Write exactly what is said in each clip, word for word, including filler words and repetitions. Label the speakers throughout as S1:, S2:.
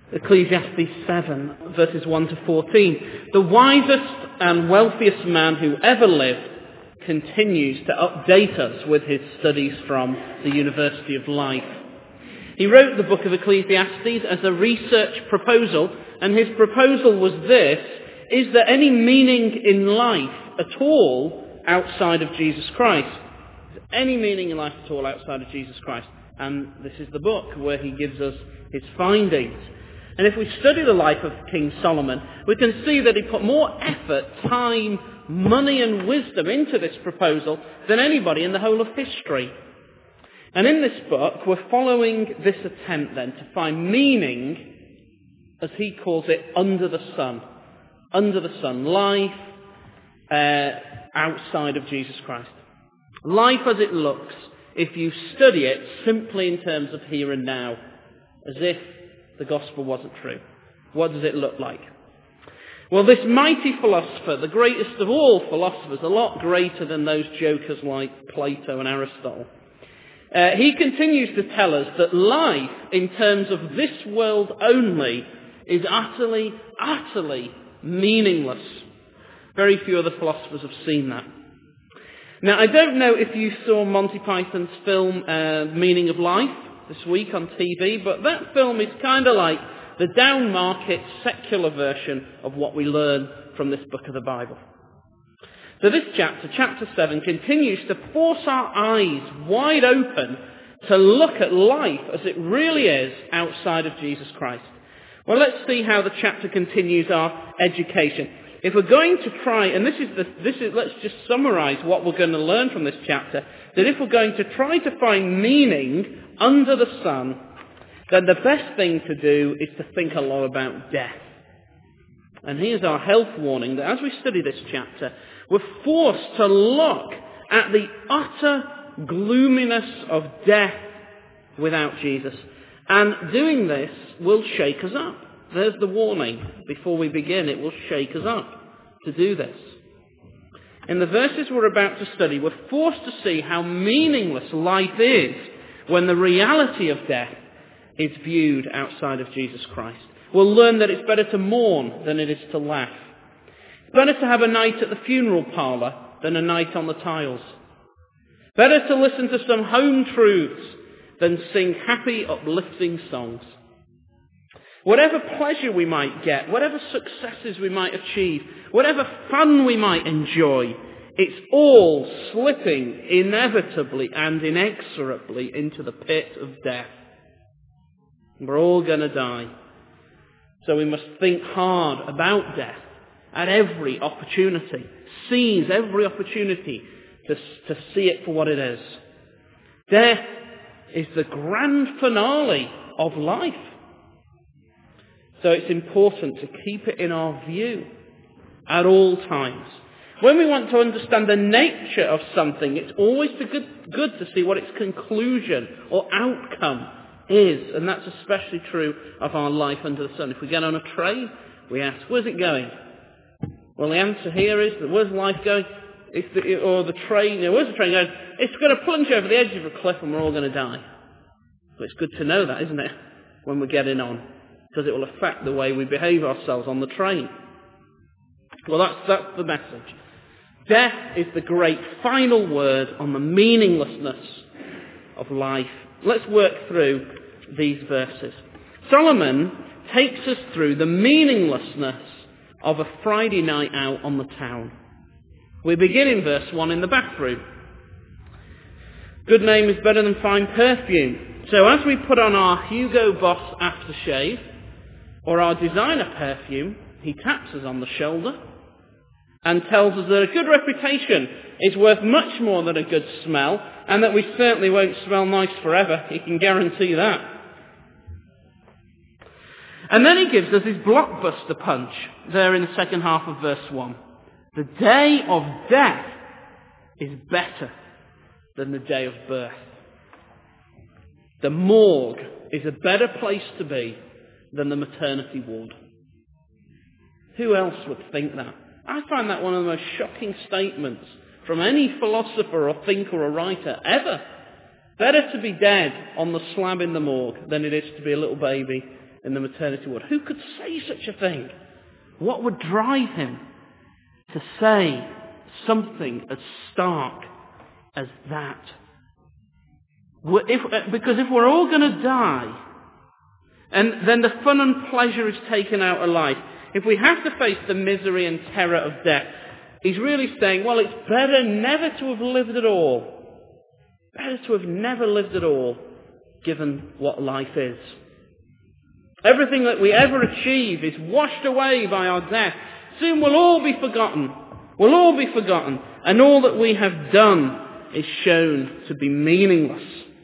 S1: Ecclesiastes seven, verses one to fourteen. The wisest and wealthiest man who ever lived continues to update us with his studies from the University of Life. He wrote the book of Ecclesiastes as a research proposal, and his proposal was this: is there any meaning in life at all outside of Jesus Christ? Is there any meaning in life at all outside of Jesus Christ? And this is the book where he gives us his findings. And if we study the life of King Solomon, we can see that he put more effort, time, money and wisdom into this proposal than anybody in the whole of history. And in this book, we're following this attempt then to find meaning, as he calls it, under the sun. Under the sun. Life uh, outside of Jesus Christ. Life as it looks if you study it simply in terms of here and now, as if the gospel wasn't true. What does it look like? Well, this mighty philosopher, the greatest of all philosophers, a lot greater than those jokers like Plato and Aristotle, uh, he continues to tell us that life, in terms of this world only, is utterly, utterly meaningless. Very few other philosophers have seen that. Now, I don't know if you saw Monty Python's film, uh, Meaning of Life, this week on T V, but that film is kind of like the down-market secular version of what we learn from this book of the Bible. So this chapter, chapter seven, continues to force our eyes wide open to look at life as it really is outside of Jesus Christ. Well, let's see how the chapter continues our education. If we're going to try, and this is the, this is, let's just summarize what we're going to learn from this chapter, that if we're going to try to find meaning under the sun, then the best thing to do is to think a lot about death. And here's our health warning, that as we study this chapter, we're forced to look at the utter gloominess of death without Jesus. And doing this will shake us up. There's the warning. Before we begin, it will shake us up to do this. In the verses we're about to study, we're forced to see how meaningless life is when the reality of death is viewed outside of Jesus Christ. We'll learn that it's better to mourn than it is to laugh. It's better to have a night at the funeral parlour than a night on the tiles. Better to listen to some home truths than sing happy, uplifting songs. Whatever pleasure we might get, whatever successes we might achieve, whatever fun we might enjoy, it's all slipping inevitably and inexorably into the pit of death. We're all going to die. So we must think hard about death at every opportunity. Seize every opportunity to, to see it for what it is. Death is the grand finale of life. So it's important to keep it in our view at all times. When we want to understand the nature of something, it's always good, good to see what its conclusion or outcome is. And that's especially true of our life under the sun. If we get on a train, we ask, where's it going? Well, the answer here is, that where's life going? It's the, or the train, you know, where's the train going? It's going to plunge over the edge of a cliff and we're all going to die. But it's good to know that, isn't it, when we're getting on? Because it will affect the way we behave ourselves on the train. Well, that's, that's the message. Death is the great final word on the meaninglessness of life. Let's work through these verses. Solomon takes us through the meaninglessness of a Friday night out on the town. We begin in verse one in the bathroom. Good name is better than fine perfume. So as we put on our Hugo Boss aftershave, or our designer perfume, he taps us on the shoulder and tells us that a good reputation is worth much more than a good smell, and that we certainly won't smell nice forever. He can guarantee that. And then he gives us his blockbuster punch there in the second half of verse one. The day of death is better than the day of birth. The morgue is a better place to be than the maternity ward. Who else would think that? I find that one of the most shocking statements from any philosopher or thinker or writer ever. Better to be dead on the slab in the morgue than it is to be a little baby in the maternity ward. Who could say such a thing? What would drive him to say something as stark as that? If, because if we're all going to die, and then the fun and pleasure is taken out of life, if we have to face the misery and terror of death, he's really saying, well, it's better never to have lived at all. Better to have never lived at all, given what life is. Everything that we ever achieve is washed away by our death. Soon we'll all be forgotten. We'll all be forgotten. And all that we have done is shown to be meaningless.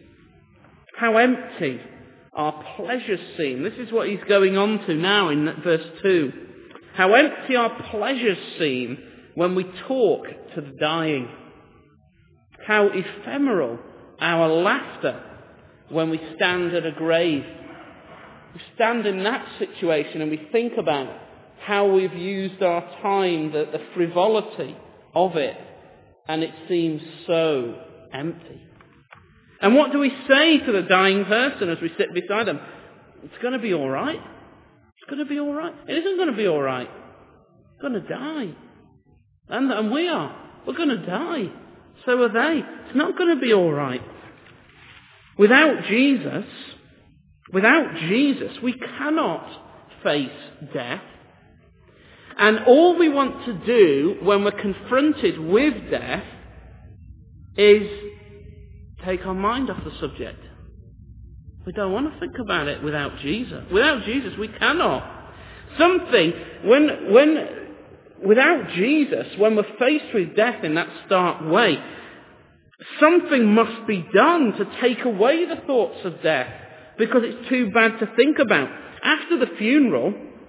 S1: How empty our pleasures seem. This is what he's going on to now in verse two. How empty our pleasures seem when we talk to the dying. How ephemeral our laughter when we stand at a grave. We stand in that situation and we think about how we've used our time, the, the frivolity of it, and it seems so empty. And what do we say to the dying person as we sit beside them? It's going to be all right. It's going to be all right. It isn't going to be all right. It's going to die. And, and we are. We're going to die. So are they. It's not going to be all right. Without Jesus, without Jesus, we cannot face death. And all we want to do when we're confronted with death is take our mind off the subject. We don't want to think about it without Jesus. Without Jesus, we cannot. Something, when, when, without Jesus, when we're faced with death in that stark way, something must be done to take away the thoughts of death, because it's too bad to think about. After the funeral,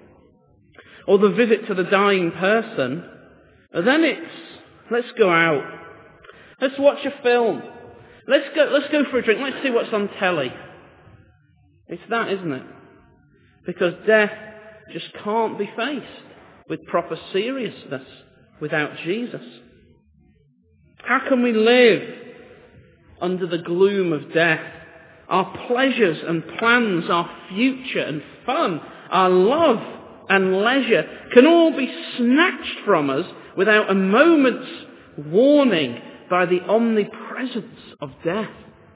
S1: or the visit to the dying person, then it's, let's go out. Let's watch a film. Let's go, let's go for a drink. Let's see what's on telly. It's that, isn't it? Because death just can't be faced with proper seriousness without Jesus. How can we live under the gloom of death? Our pleasures and plans, our future and fun, our love and leisure can all be snatched from us without a moment's warning by the omnipresence of death.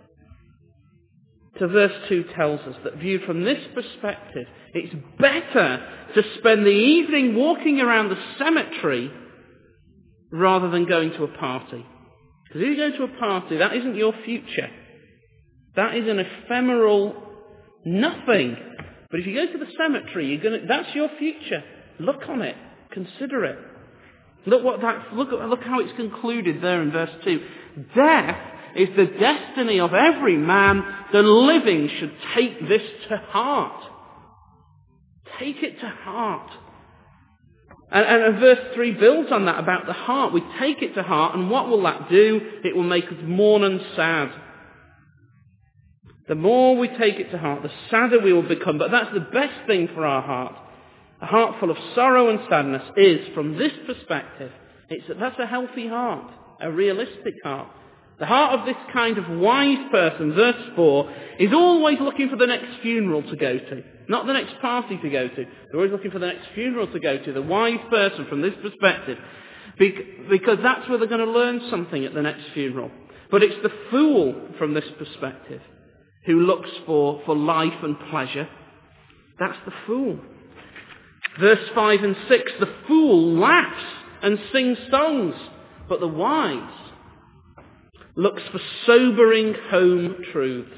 S1: So verse two tells us that viewed from this perspective, it's better to spend the evening walking around the cemetery rather than going to a party. Because if you go to a party, that isn't your future. That is an ephemeral nothing. But if you go to the cemetery, you're gonna, that's your future. Look on it. Consider it. Look what that, look, look how it's concluded there in verse two. Death is the destiny of every man. The living should take this to heart. Take it to heart. And, and verse three builds on that about the heart. We take it to heart, and what will that do? It will make us mourn and sad. The more we take it to heart, the sadder we will become. But that's the best thing for our heart. A heart full of sorrow and sadness is, from this perspective, it's, that's a healthy heart, a realistic heart. The heart of this kind of wise person, verse four, is always looking for the next funeral to go to. Not the next party to go to. They're always looking for the next funeral to go to. The wise person, from this perspective, because that's where they're going to learn something at the next funeral. But it's the fool, from this perspective, who looks for, for life and pleasure. That's the fool. Verse five and six, the fool laughs and sings songs, but the wise looks for sobering home truths.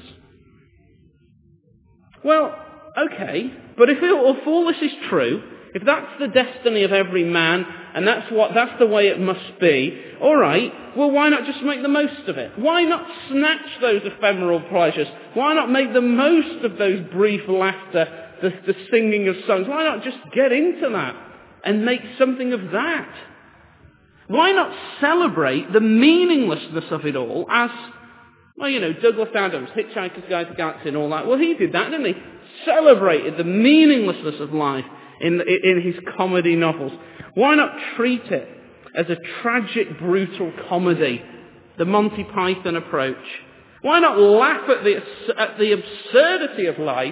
S1: Well, okay, but if, it, if all this is true, if that's the destiny of every man, and that's what that's the way it must be, all right, well, why not just make the most of it? Why not snatch those ephemeral pleasures? Why not make the most of those brief laughter, the, the singing of songs? Why not just get into that and make something of that? Why not celebrate the meaninglessness of it all as, well, you know, Douglas Adams, Hitchhiker's Guide to the Galaxy and all that. Well, he did that, didn't he? Celebrated the meaninglessness of life in, in his comedy novels. Why not treat it as a tragic, brutal comedy, the Monty Python approach? Why not laugh at the, at the absurdity of life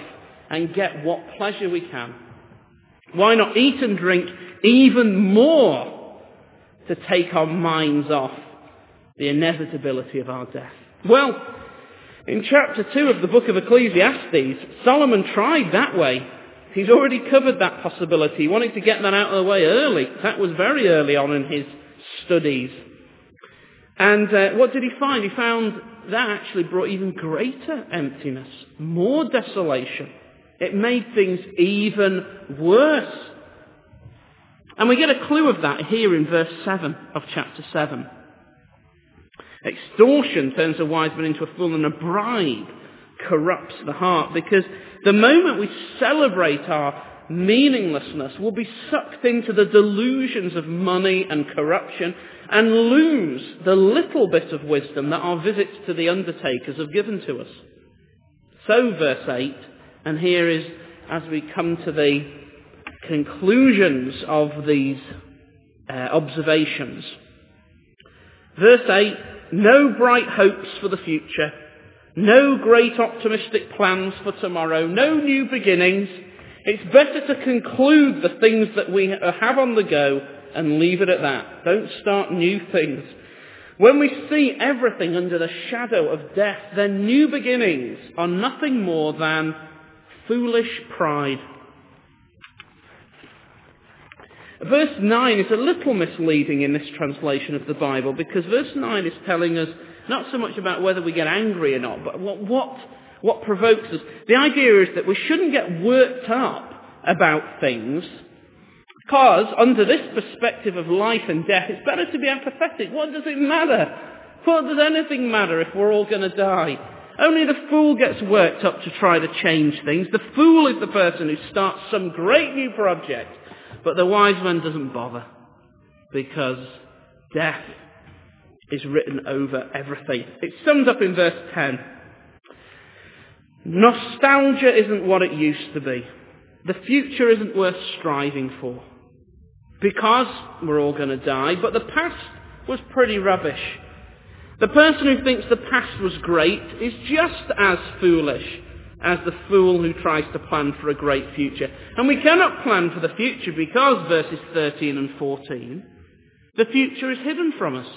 S1: and get what pleasure we can? Why not eat and drink even more to take our minds off the inevitability of our death? Well, in chapter two of the book of Ecclesiastes, Solomon tried that way. He's already covered that possibility. He wanted to get that out of the way early. That was very early on in his studies. And uh, what did he find? He found that actually brought even greater emptiness, more desolation. It made things even worse. And we get a clue of that here in verse seven of chapter seven. Extortion turns a wise man into a fool, and a bribe corrupts the heart, because the moment we celebrate our meaninglessness, we'll be sucked into the delusions of money and corruption and lose the little bit of wisdom that our visits to the undertakers have given to us. So verse eight, and here is, as we come to the conclusions of these uh, observations. Verse eight, no bright hopes for the future, no great optimistic plans for tomorrow, no new beginnings. It's better to conclude the things that we have on the go and leave it at that. Don't start new things. When we see everything under the shadow of death, then new beginnings are nothing more than foolish pride. Verse nine is a little misleading in this translation of the Bible, because verse nine is telling us not so much about whether we get angry or not, but what, what, what provokes us. The idea is that we shouldn't get worked up about things, because under this perspective of life and death, it's better to be apathetic. What does it matter? What does anything matter if we're all going to die? Only the fool gets worked up to try to change things. The fool is the person who starts some great new project, but the wise man doesn't bother, because death is written over everything. It's summed up in verse ten. Nostalgia isn't what it used to be. The future isn't worth striving for, because we're all going to die, but the past was pretty rubbish. The person who thinks the past was great is just as foolish as the fool who tries to plan for a great future. And we cannot plan for the future because, verses thirteen and fourteen, the future is hidden from us.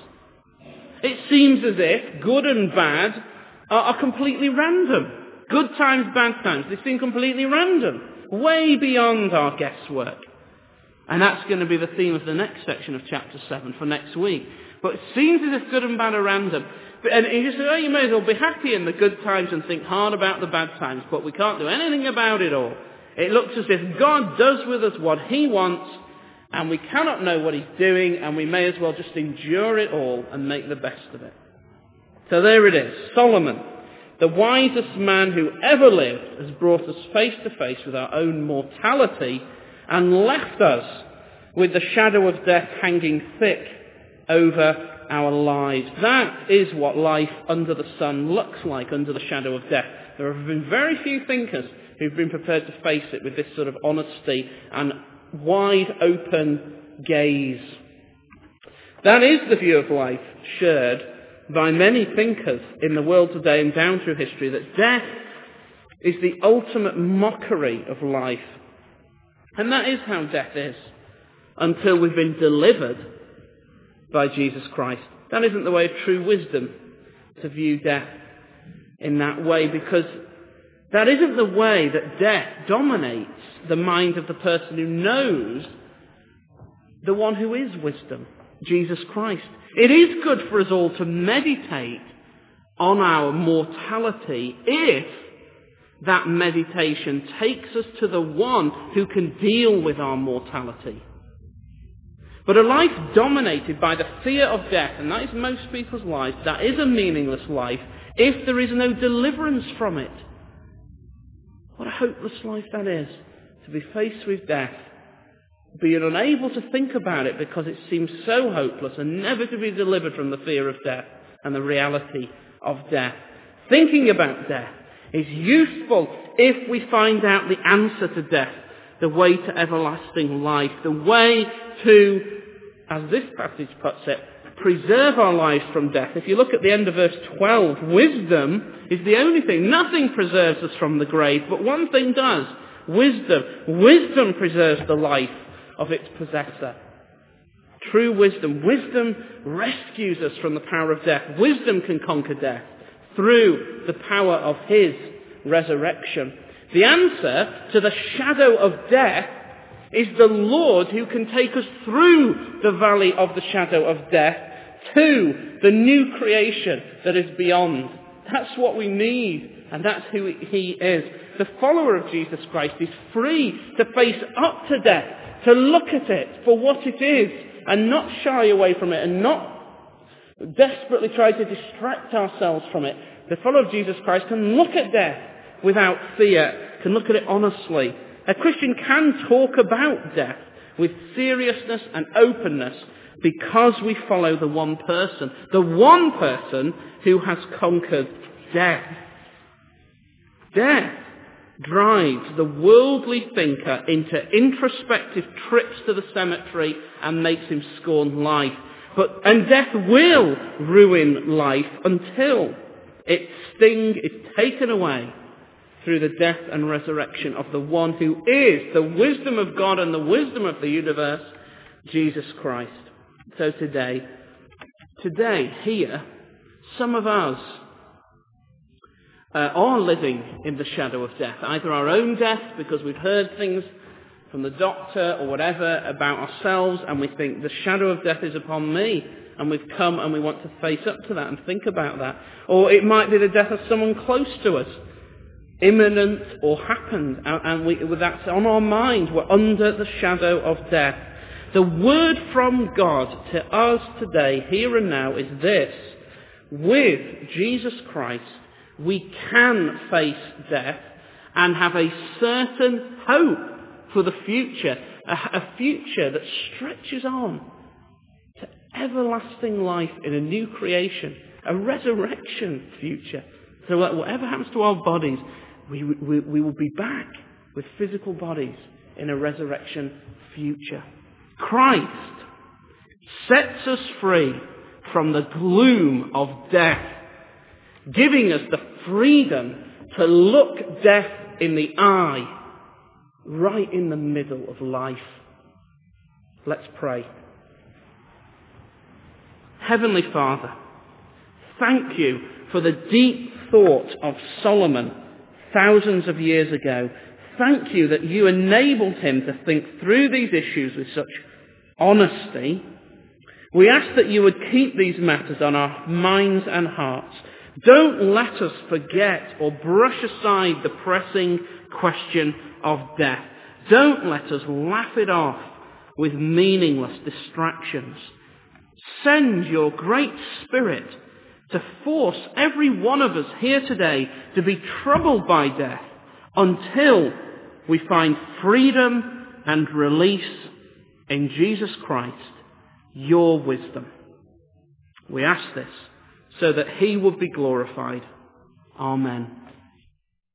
S1: It seems as if good and bad are, are completely random. Good times, bad times, they seem completely random, way beyond our guesswork. And that's going to be the theme of the next section of chapter seven for next week. But it seems as if good and bad are random. And you say, oh, you may as well be happy in the good times and think hard about the bad times, but we can't do anything about it all. It looks as if God does with us what he wants, and we cannot know what he's doing, and we may as well just endure it all and make the best of it. So there it is. Solomon, the wisest man who ever lived, has brought us face to face with our own mortality and left us with the shadow of death hanging thick over our lives. That is what life under the sun looks like, under the shadow of death. There have been very few thinkers who've been prepared to face it with this sort of honesty and wide open gaze. That is the view of life shared by many thinkers in the world today and down through history, that death is the ultimate mockery of life. And that is how death is, until we've been delivered by Jesus Christ. That isn't the way of true wisdom, to view death in that way, because that isn't the way that death dominates the mind of the person who knows the one who is wisdom, Jesus Christ. It is good for us all to meditate on our mortality if that meditation takes us to the one who can deal with our mortality. But a life dominated by the fear of death, and that is most people's lives, that is a meaningless life if there is no deliverance from it. What a hopeless life that is, to be faced with death, being unable to think about it because it seems so hopeless, and never to be delivered from the fear of death and the reality of death. Thinking about death is useful if we find out the answer to death, the way to everlasting life, the way to, as this passage puts it, preserve our lives from death. If you look at the end of verse twelve, wisdom is the only thing. Nothing preserves us from the grave, but one thing does. Wisdom. Wisdom preserves the life of its possessor. True wisdom. Wisdom rescues us from the power of death. Wisdom can conquer death through the power of his resurrection. The answer to the shadow of death is the Lord who can take us through the valley of the shadow of death to the new creation that is beyond. That's what we need, and that's who he is. The follower of Jesus Christ is free to face up to death, to look at it for what it is, and not shy away from it, and not desperately try to distract ourselves from it. The follower of Jesus Christ can look at death without fear, can look at it honestly. A Christian can talk about death with seriousness and openness because we follow the one person, the one person who has conquered death. Death drives the worldly thinker into introspective trips to the cemetery and makes him scorn life. But, and death will ruin life until its sting is taken away through the death and resurrection of the one who is the wisdom of God and the wisdom of the universe, Jesus Christ. So today, today, here, some of us uh, are living in the shadow of death. Either our own death, because we've heard things from the doctor or whatever about ourselves, and we think the shadow of death is upon me, and we've come and we want to face up to that and think about that. Or it might be the death of someone close to us, imminent or happened, and we, that's on our mind. We're under the shadow of death. The word from God to us today, here and now, is this: with Jesus Christ, we can face death and have a certain hope for the future, a, a future that stretches on to everlasting life in a new creation, a resurrection future. So whatever happens to our bodies, we, we, we will be back with physical bodies in a resurrection future. Christ sets us free from the gloom of death, giving us the freedom to look death in the eye, right in the middle of life. Let's pray. Heavenly Father, thank you for the deep thought of Solomon thousands of years ago. Thank you that you enabled him to think through these issues with such honesty. We ask that you would keep these matters on our minds and hearts. Don't let us forget or brush aside the pressing question of death. Don't let us laugh it off with meaningless distractions. Send your great Spirit to force every one of us here today to be troubled by death until we find freedom and release in Jesus Christ, your wisdom. We ask this so that he will be glorified. Amen.